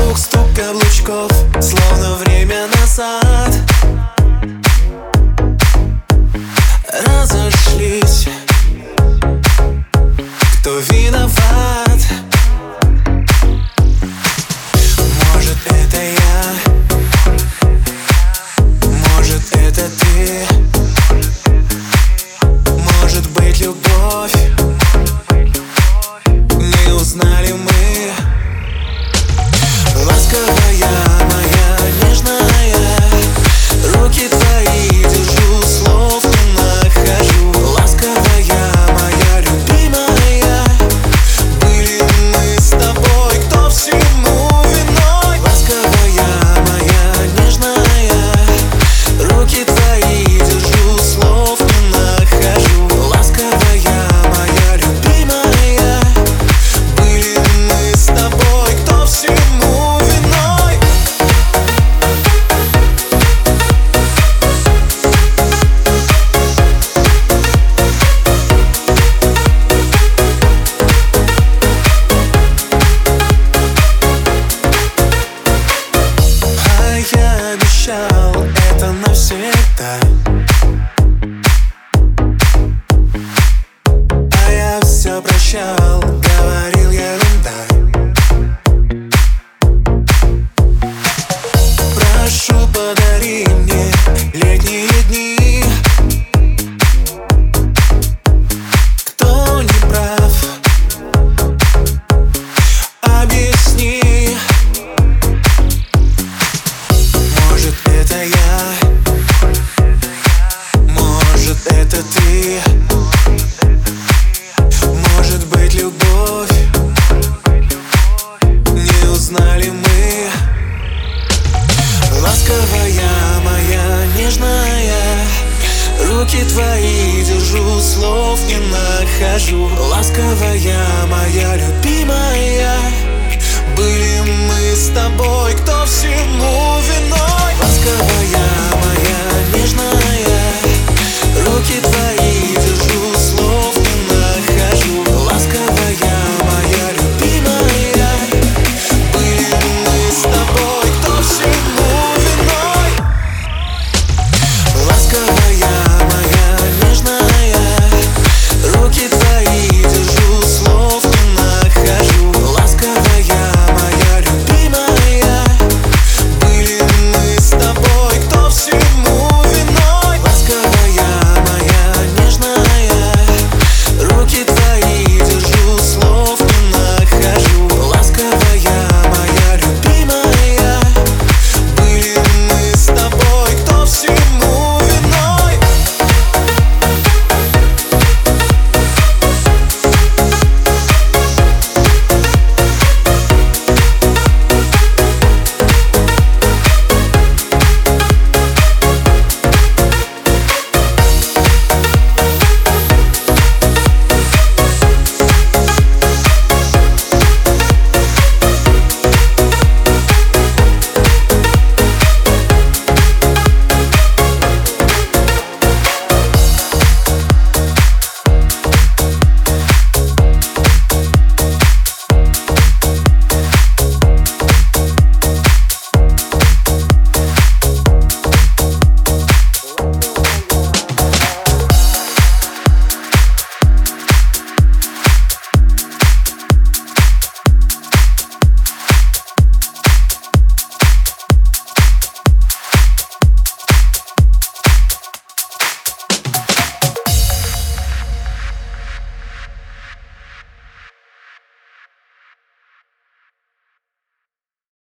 Вокруг стук каблучков, словно время назад. Разошлись, кто виноват? Может, это я, может, это ты, может быть, любовь. Не узнали мы. Ласковая моя, нежная, руки твои держу, слов не нахожу. Ласковая моя, любимая, были мы с тобой, кто всему виной? Ласковая моя, нежная, руки твои держу, слов не нахожу. Ласковая моя, любимая, были мы с тобой, кто всему виной? А я обещал это навсегда, а я все прощал, говорил ерунда. Прошу, подари мне летние дни. Кто не прав, объясни. Может, это я, может, это ты, может быть, любовь. Не узнали мы. Ласковая моя, нежная, руки твои держу, слов не нахожу. Ласковая моя, любимая,